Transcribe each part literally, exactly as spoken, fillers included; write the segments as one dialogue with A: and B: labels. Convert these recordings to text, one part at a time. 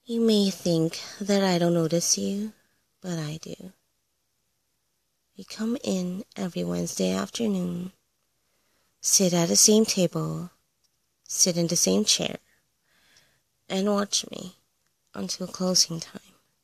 A: You may think that I don't notice you, but I do. You come in every Wednesday afternoon, sit at the same table, sit in the same chair, and watch me until closing time.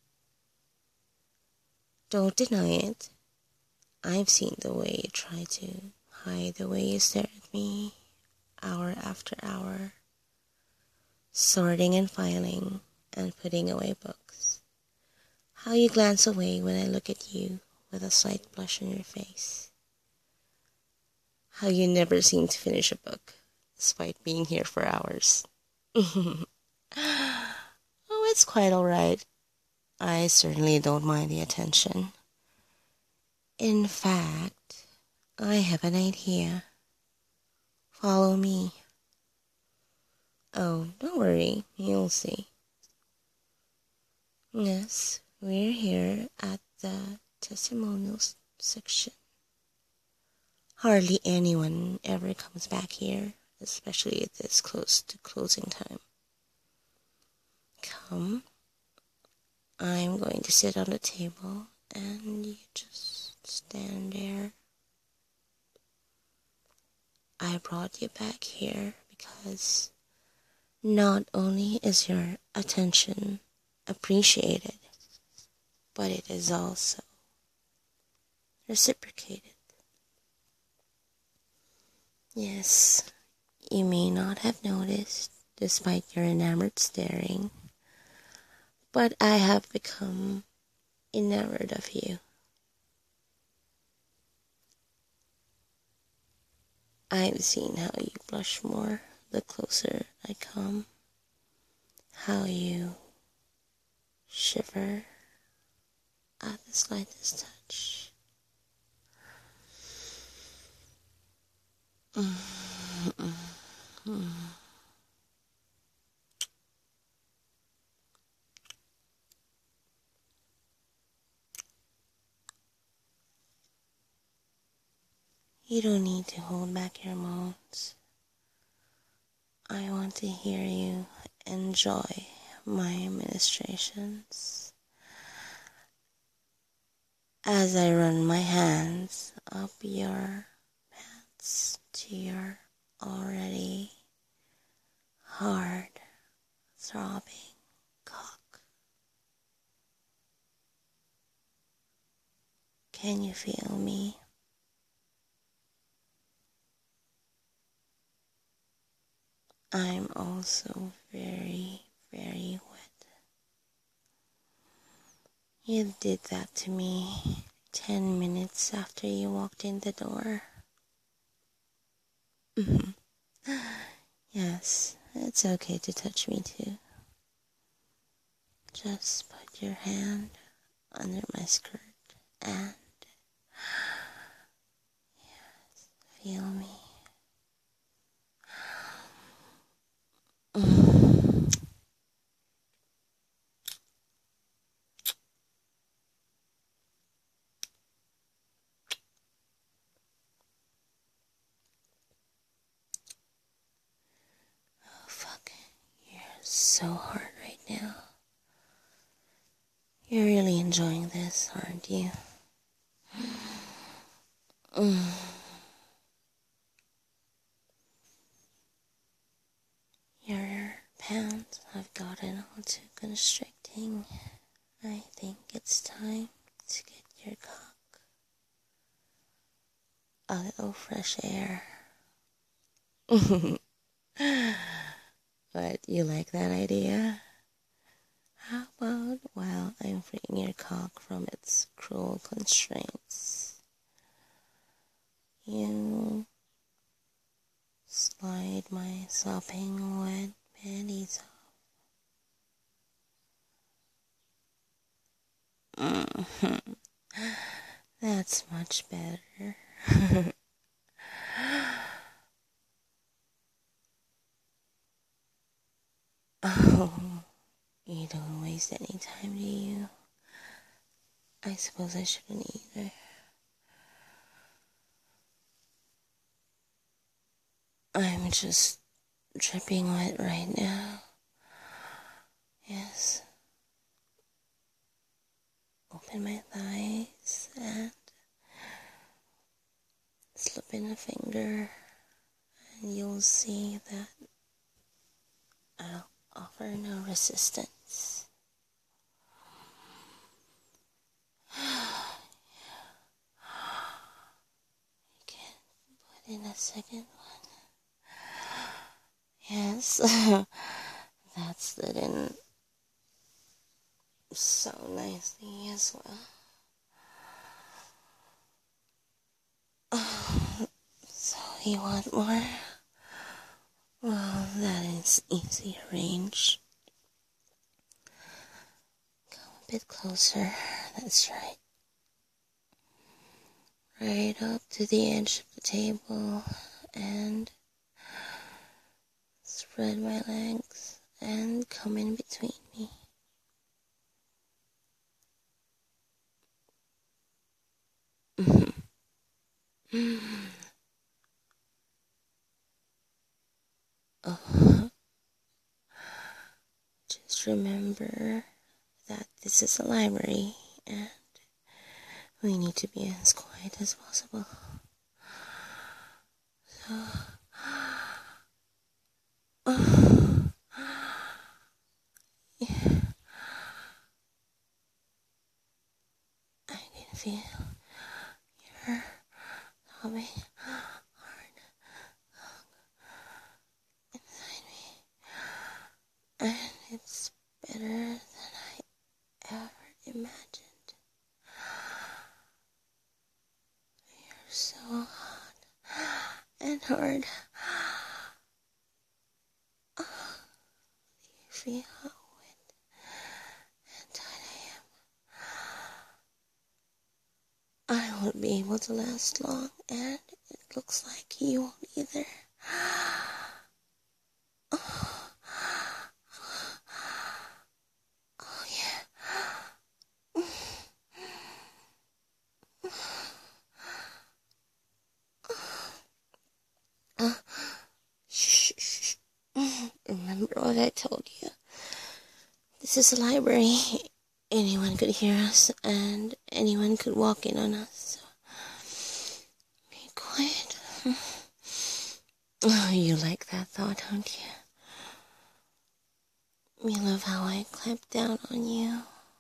A: Don't deny it. I've seen the way you try to hide the way you stare at me hour after hour, sorting and filing and putting away books. How you glance away when I look at you with a slight blush on your face. How you never seem to finish a book, despite being here for hours. Oh, it's quite alright. I certainly don't mind the attention. In fact, I have an idea. Follow me. Oh, don't worry, you'll see. Yes, we're here at the testimonials section. Hardly anyone ever comes back here, especially this close to closing time. Come. I'm going to sit on the table and you just stand there. I brought you back here because not only is your attention appreciated, but it is also reciprocated. Yes, you may not have noticed, despite your enamored staring, but I have become enamored of you. I've seen how you blush more the closer I come, how you shiver at the slightest touch. Mm-hmm. You don't need to hold back your moans. I want to hear you enjoy my ministrations as I run my hands up your pants to your already hard throbbing cock. Can you feel me? I'm also very, very wet. You did that to me ten minutes after you walked in the door. Yes, it's okay to touch me too. Just put your hand under my skirt and yes, feel me. Oh, fuck. You're so hard right now. You're really enjoying this, aren't you? Mm. Your pants have gotten all too constricting. I think it's time to get your cock a little fresh air. But you like that idea? How about while I'm freeing your cock from its cruel constraints, you slide my sopping wet panties off. Mm-hmm. That's much better. Oh, you don't waste any time, do you? I suppose I shouldn't either. I'm just dripping wet right now. Yes, in my thighs and slip in a finger, and you'll see that I'll offer no resistance. You can put in a second one. Yes, that slid in so nicely as well. So you want more? Well, that is easy arranged. Come a bit closer. That's right. Right up to the edge of the table and spread my legs and come in between me. Oh, just remember that this is a library and we need to be as quiet as possible. So, oh, yeah. I can feel your throbbing heart inside me, and it's better than I ever imagined. You're so hot and hard. Oh, do you feel how wet and tight I am? I won't be able to last long, and it looks like you won't either. Oh, oh yeah. Uh, shh, shh, shh. Remember what I told you. This is a library. Anyone could hear us, and anyone could walk in on us. So be quiet. Oh, you like that thought, don't you? You love how I clamp down on you.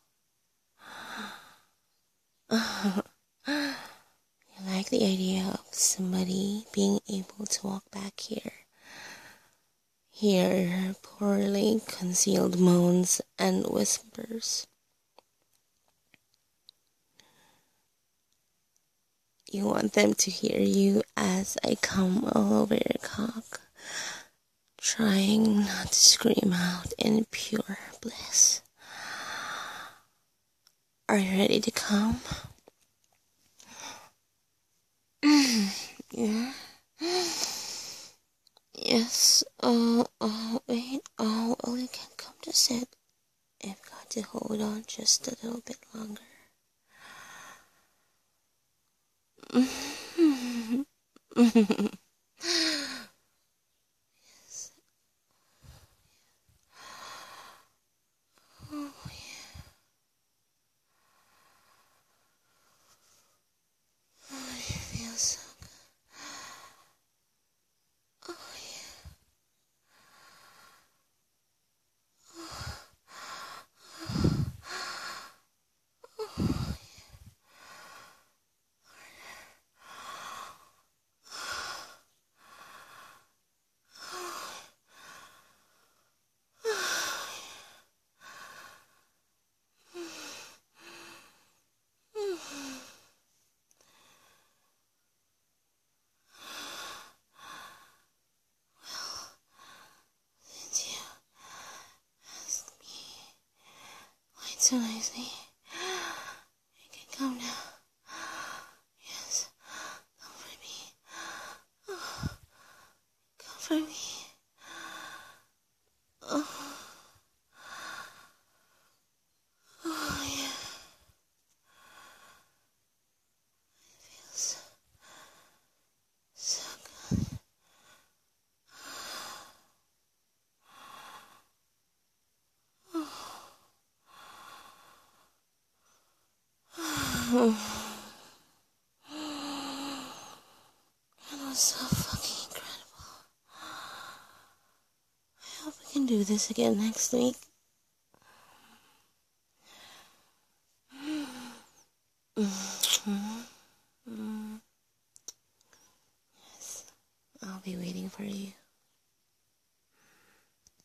A: You like the idea of somebody being able to walk back here, hear her poorly concealed moans and whispers. You want them to hear you as I come all over your cock, trying not to scream out in pure bliss. Are you ready to come? Yeah. Yes. Oh, oh, wait. Oh, well, you can't come to sit. I've got to hold on just a little bit longer. Yes. Oh, yeah. Oh, you feel so good. Oh, yeah. Since you asked me quite so nicely, you can come now. Yes, comfort me. Oh, comfort me. Oh, oh yeah. It feels so good. Oh, That was so fucking incredible. I hope we can do this again next week. Yes, I'll be waiting for you.